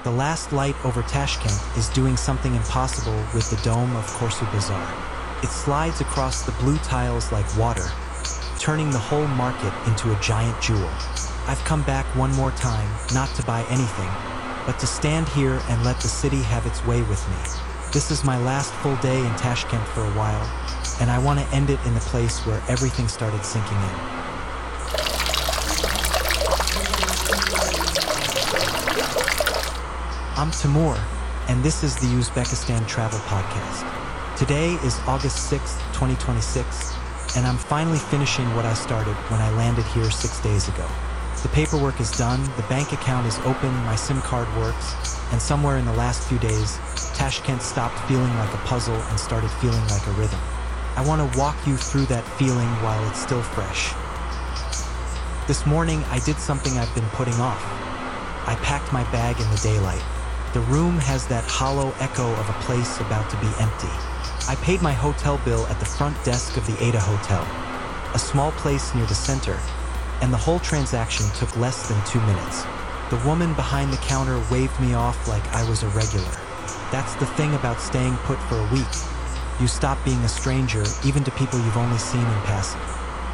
The last light over Tashkent is doing something impossible with the dome of Korsu Bazaar. It slides across the blue tiles like water, turning the whole market into a giant jewel. I've come back one more time, not to buy anything, but to stand here and let the city have its way with me. This is my last full day in Tashkent for a while, and I want to end it in the place where everything started sinking in. I'm Timur, and this is the Uzbekistan Travel Podcast. Today is August 6th, 2026, and I'm finally finishing what I started when I landed here 6 days ago. The paperwork is done, the bank account is open, my SIM card works, and somewhere in the last few days, Tashkent stopped feeling like a puzzle and started feeling like a rhythm. I want to walk you through that feeling while it's still fresh. This morning, I did something I've been putting off. I packed my bag in the daylight. The room has that hollow echo of a place about to be empty. I paid my hotel bill at the front desk of the Ada Hotel, a small place near the center, and the whole transaction took less than 2 minutes. The woman behind the counter waved me off like I was a regular. That's the thing about staying put for a week. You stop being a stranger, even to people you've only seen in passing.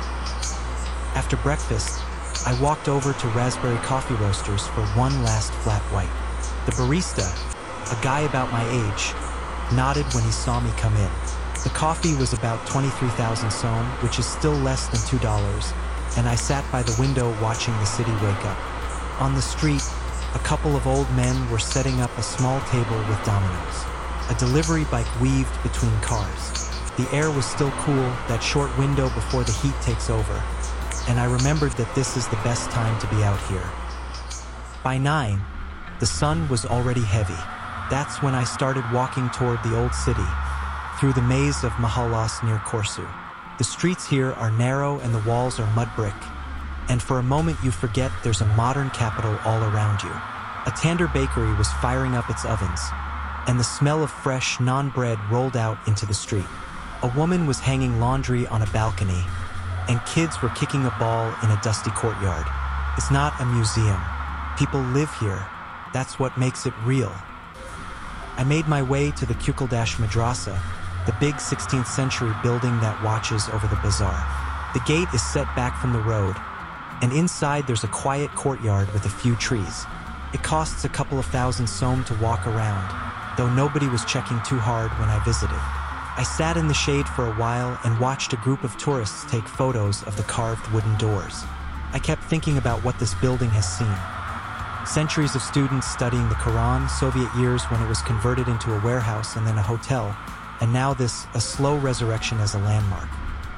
After breakfast, I walked over to Raspberry Coffee Roasters for one last flat white. The barista, a guy about my age, nodded when he saw me come in. The coffee was about 23,000 som, which is still less than $2, and I sat by the window watching the city wake up. On the street, a couple of old men were setting up a small table with dominoes. A delivery bike weaved between cars. The air was still cool, that short window before the heat takes over, and I remembered that this is the best time to be out here. By 9, the sun was already heavy. That's when I started walking toward the old city, through the maze of mahallas near Korsu. The streets here are narrow and the walls are mud brick, and for a moment you forget there's a modern capital all around you. A Tandır bakery was firing up its ovens, and the smell of fresh, naan bread rolled out into the street. A woman was hanging laundry on a balcony, and kids were kicking a ball in a dusty courtyard. It's not a museum. People live here. That's what makes it real. I made my way to the Kukaldash Madrasa, the big 16th century building that watches over the bazaar. The gate is set back from the road, and inside there's a quiet courtyard with a few trees. It costs a couple of thousand som to walk around, though nobody was checking too hard when I visited. I sat in the shade for a while and watched a group of tourists take photos of the carved wooden doors. I kept thinking about what this building has seen. Centuries of students studying the Quran, Soviet years when it was converted into a warehouse and then a hotel, and now this, a slow resurrection as a landmark.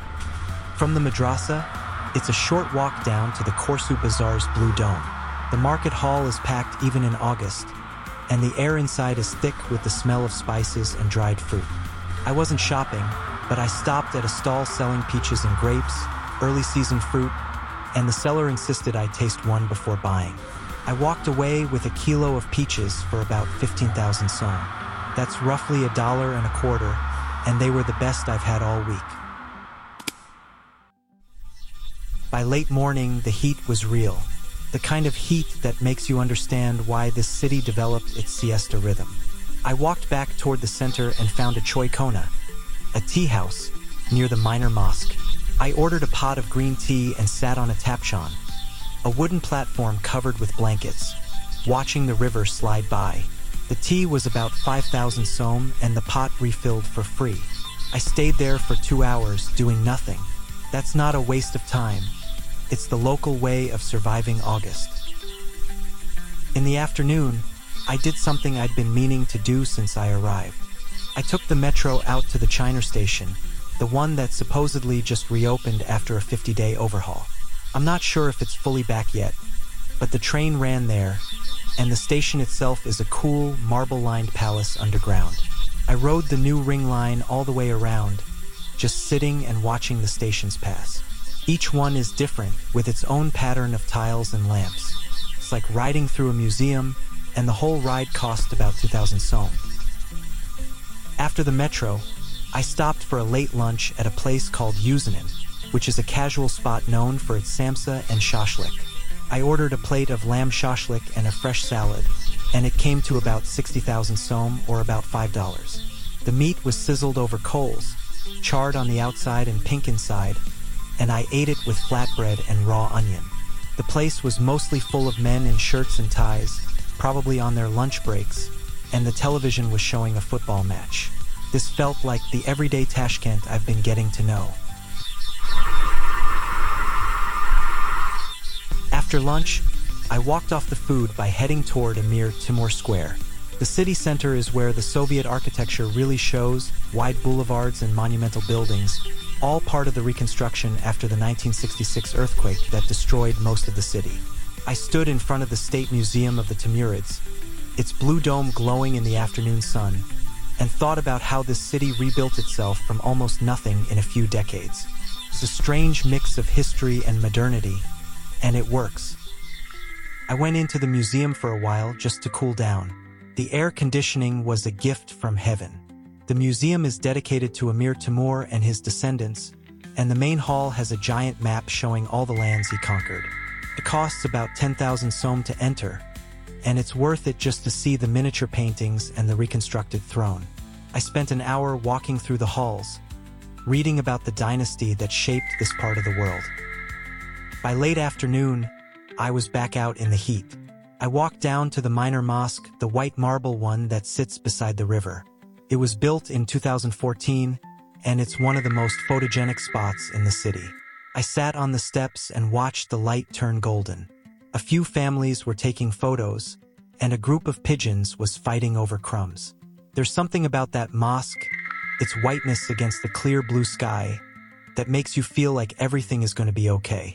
From the madrasa, it's a short walk down to the Korsu Bazaar's blue dome. The market hall is packed even in August, and the air inside is thick with the smell of spices and dried fruit. I wasn't shopping, but I stopped at a stall selling peaches and grapes, early season fruit, and the seller insisted I taste one before buying. I walked away with a kilo of peaches for about 15,000 som. That's roughly $1.25, and they were the best I've had all week. By late morning, the heat was real, the kind of heat that makes you understand why this city developed its siesta rhythm. I walked back toward the center and found a choy kona, a tea house, near the minor mosque. I ordered a pot of green tea and sat on a tapchan, a wooden platform covered with blankets, watching the river slide by. The tea was about 5,000 som and the pot refilled for free. I stayed there for 2 hours doing nothing. That's not a waste of time. It's the local way of surviving August. In the afternoon, I did something I'd been meaning to do since I arrived. I took the metro out to the Chiner station, the one that supposedly just reopened after a 50-day overhaul. I'm not sure if it's fully back yet, but the train ran there, and the station itself is a cool, marble-lined palace underground. I rode the new ring line all the way around, just sitting and watching the stations pass. Each one is different, with its own pattern of tiles and lamps. It's like riding through a museum, and the whole ride cost about 2,000 som. After the metro, I stopped for a late lunch at a place called Uzinin, which is a casual spot known for its samsa and shashlik. I ordered a plate of lamb shashlik and a fresh salad, and it came to about 60,000 som, or about $5. The meat was sizzled over coals, charred on the outside and pink inside, and I ate it with flatbread and raw onion. The place was mostly full of men in shirts and ties, probably on their lunch breaks, and the television was showing a football match. This felt like the everyday Tashkent I've been getting to know. After lunch, I walked off the food by heading toward Emir Timur Square. The city center is where the Soviet architecture really shows, wide boulevards and monumental buildings, all part of the reconstruction after the 1966 earthquake that destroyed most of the city. I stood in front of the State Museum of the Timurids, its blue dome glowing in the afternoon sun, and thought about how this city rebuilt itself from almost nothing in a few decades. It's a strange mix of history and modernity, and it works. I went into the museum for a while just to cool down. The air conditioning was a gift from heaven. The museum is dedicated to Emir Timur and his descendants, and the main hall has a giant map showing all the lands he conquered. It costs about 10,000 som to enter, and it's worth it just to see the miniature paintings and the reconstructed throne. I spent an hour walking through the halls, reading about the dynasty that shaped this part of the world. By late afternoon, I was back out in the heat. I walked down to the minor mosque, the white marble one that sits beside the river. It was built in 2014, and it's one of the most photogenic spots in the city. I sat on the steps and watched the light turn golden. A few families were taking photos, and a group of pigeons was fighting over crumbs. There's something about that mosque, its whiteness against the clear blue sky, that makes you feel like everything is going to be okay.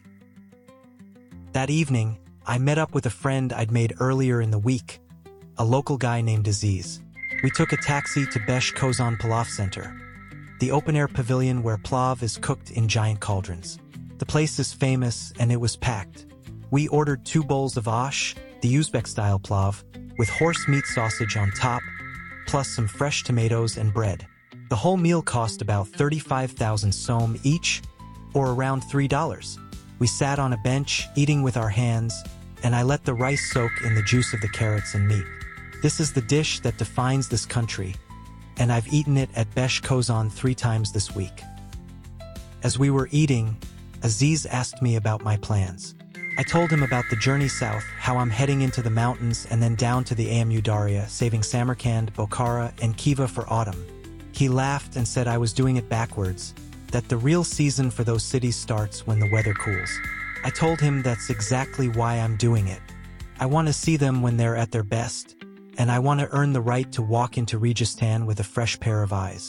That evening, I met up with a friend I'd made earlier in the week, a local guy named Aziz. We took a taxi to Besh Kozan Pilav Center, the open-air pavilion where plav is cooked in giant cauldrons. The place is famous, and it was packed. We ordered 2 bowls of ash, the Uzbek-style plav, with horse meat sausage on top, plus some fresh tomatoes and bread. The whole meal cost about 35,000 som each, or around $3. We sat on a bench, eating with our hands, and I let the rice soak in the juice of the carrots and meat. This is the dish that defines this country, and I've eaten it at Besh Kozan 3 times this week. As we were eating, Aziz asked me about my plans. I told him about the journey south, how I'm heading into the mountains and then down to the Amu Darya, saving Samarkand, Bokhara, and Khiva for autumn. He laughed and said I was doing it backwards, that the real season for those cities starts when the weather cools. I told him that's exactly why I'm doing it. I want to see them when they're at their best, and I want to earn the right to walk into Registan with a fresh pair of eyes.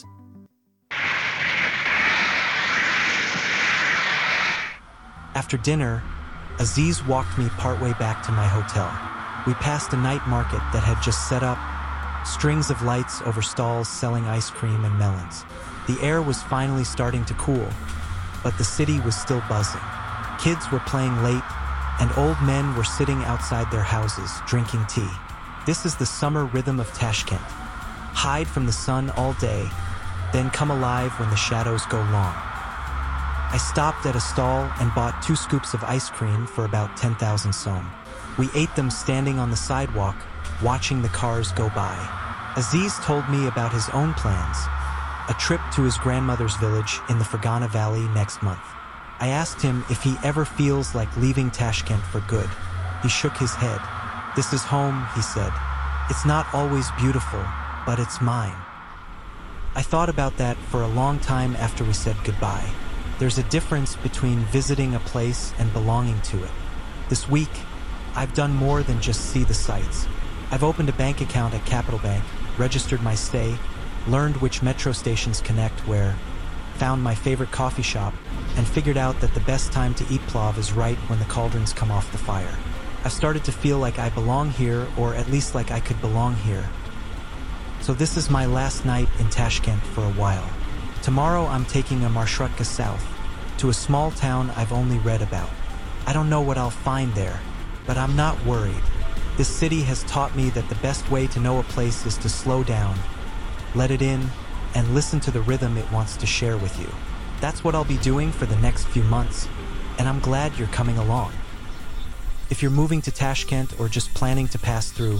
After dinner, Aziz walked me partway back to my hotel. We passed a night market that had just set up, strings of lights over stalls selling ice cream and melons. The air was finally starting to cool, but the city was still buzzing. Kids were playing late, and old men were sitting outside their houses, drinking tea. This is the summer rhythm of Tashkent. Hide from the sun all day, then come alive when the shadows go long. I stopped at a stall and bought 2 scoops of ice cream for about 10,000 som. We ate them standing on the sidewalk, watching the cars go by. Aziz told me about his own plans, a trip to his grandmother's village in the Fergana Valley next month. I asked him if he ever feels like leaving Tashkent for good. He shook his head. "This is home," he said. "It's not always beautiful, but it's mine." I thought about that for a long time after we said goodbye. There's a difference between visiting a place and belonging to it. This week, I've done more than just see the sights. I've opened a bank account at Capital Bank, registered my stay, learned which metro stations connect where, found my favorite coffee shop, and figured out that the best time to eat plav is right when the cauldrons come off the fire. I've started to feel like I belong here, or at least like I could belong here. So this is my last night in Tashkent for a while. Tomorrow I'm taking a marshrutka south, to a small town I've only read about. I don't know what I'll find there, but I'm not worried. This city has taught me that the best way to know a place is to slow down, let it in, and listen to the rhythm it wants to share with you. That's what I'll be doing for the next few months, and I'm glad you're coming along. If you're moving to Tashkent or just planning to pass through,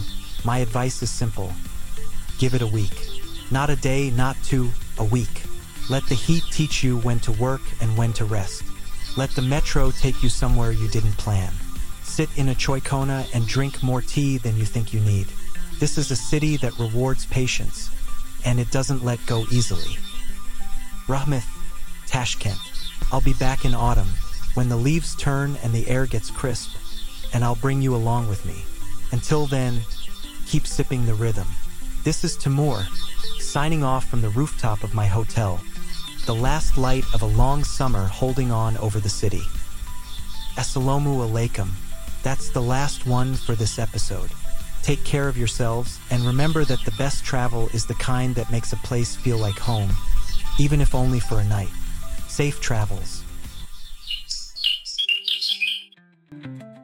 My advice is simple. Give it a week. Not a day, not two, a week. Let the heat teach you when to work and when to rest. Let the metro take you somewhere you didn't plan. Sit in a choikona and drink more tea than you think you need. This is a city that rewards patience, and it doesn't let go easily. Rahmeth, Tashkent. I'll be back in autumn, when the leaves turn and the air gets crisp, and I'll bring you along with me. Until then, keep sipping the rhythm. This is Timur, signing off from the rooftop of my hotel, the last light of a long summer holding on over the city. Assalamu alaikum. That's the last one for this episode. Take care of yourselves, and remember that the best travel is the kind that makes a place feel like home, even if only for a night. Safe travels.